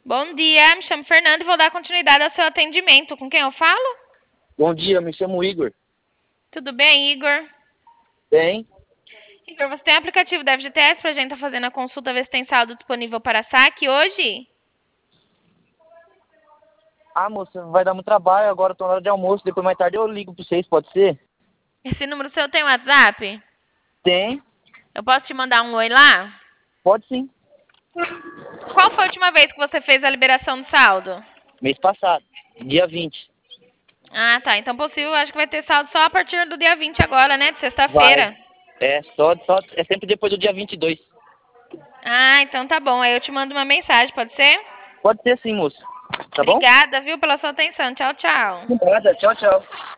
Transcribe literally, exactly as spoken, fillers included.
Bom dia, me chamo Fernanda e vou dar continuidade ao seu atendimento. Com quem eu falo? Bom dia, me chamo Igor. Tudo bem, Igor? Bem? Igor, você tem aplicativo da F G T S pra gente estar fazendo a consulta, ver se tem saldo disponível para saque hoje? Ah, moça, vai dar muito trabalho, agora eu tô na hora de almoço, depois mais tarde eu ligo pra vocês, pode ser? Esse número seu tem WhatsApp? Tem? Eu posso te mandar um oi lá? Pode sim. Qual foi a última vez que você fez a liberação do saldo? Mês passado, dia vinte. Ah, tá. Então possível, acho que vai ter saldo só a partir do dia vinte agora, né? De Vai. sexta-feira. É, só, só, é sempre depois do dia vinte e dois. Ah, então tá bom. Aí eu te mando uma mensagem, pode ser? Pode ser sim, moça. Tá bom? Obrigada, viu, pela sua atenção. Tchau, tchau. De nada, tchau, tchau.